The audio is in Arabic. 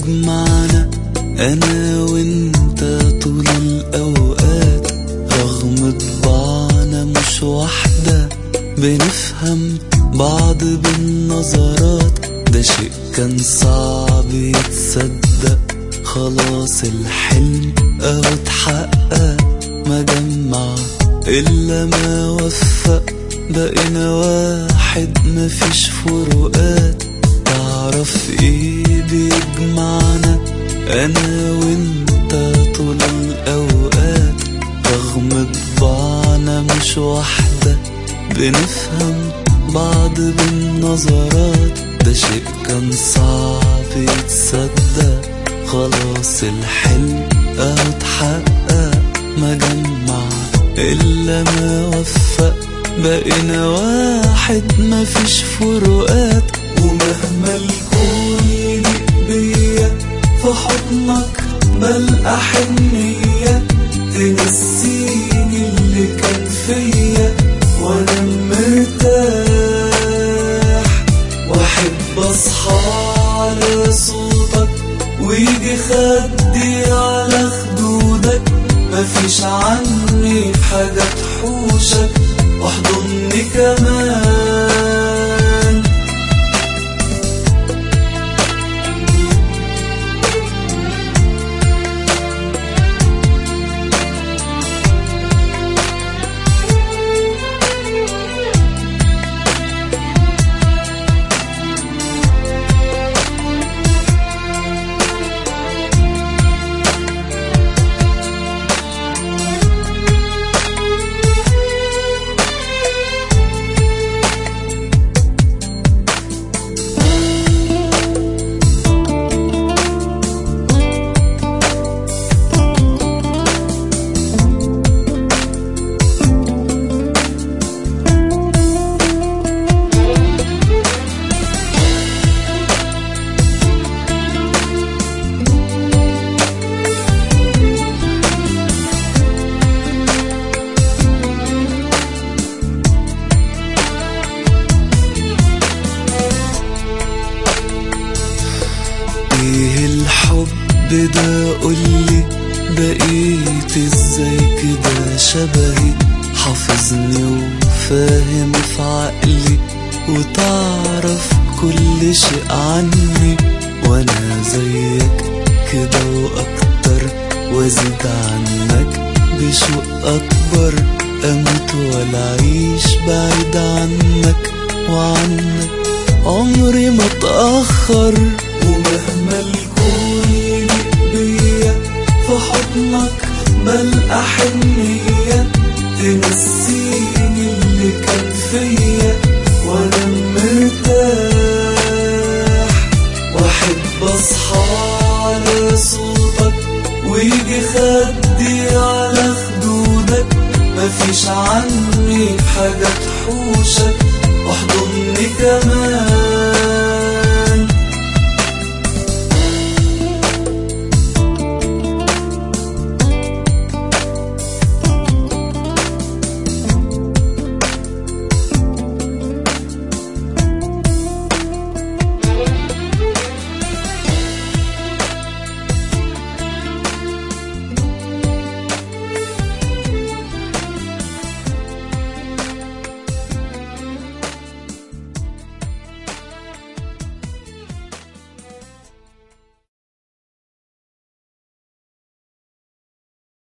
بيجمعنا أنا وإنت طول الأوقات، رغم طباعنا مش واحدة بنفهم بعض بالنظرات. ده شيء كان صعب يتصدق، خلاص الحلم اهو اتحقق. ما جمع إلا ما وفق، بقينا واحد مفيش فروقات. تعرف ايه بيجمعنا أنا وإنت طول الأوقات، رغم طباعنا مش واحدة بنفهم بعض بالنظرات. ده شيء كان صعب يتصدق، خلاص الحلم اهو اتحقق. ما جمع إلا ما وفق، بقينا واحد مفيش فروقات. ومهما الكون يضيق بيا في حضنك بلقى حنية تنسيني اللي كان فيا وانا مرتاح. واحب اصحى على صوتك ويجي خدي على خدودك، مفيش عني حاجة تحوشك واحضني كمان. ايه الحب ده قولي، بقيت ازاي كده شبهي، حافظني وفاهم في عقلي وتعرف كل شيء عني. وانا زيك كده واكتر، وازيد عنك بشوق اكبر، اموت ولا اعيش بعيد عنك وعنك عمري ما اتأخر. ومهما الكون يضيق بيا في حضنك بلقى حنية تنسيني اللي كان فيا وانا مرتاح. واحب اصحى على صوتك ويجي خدي على خدودك، مفيش عني حاجة تحوشك واحضني كمان.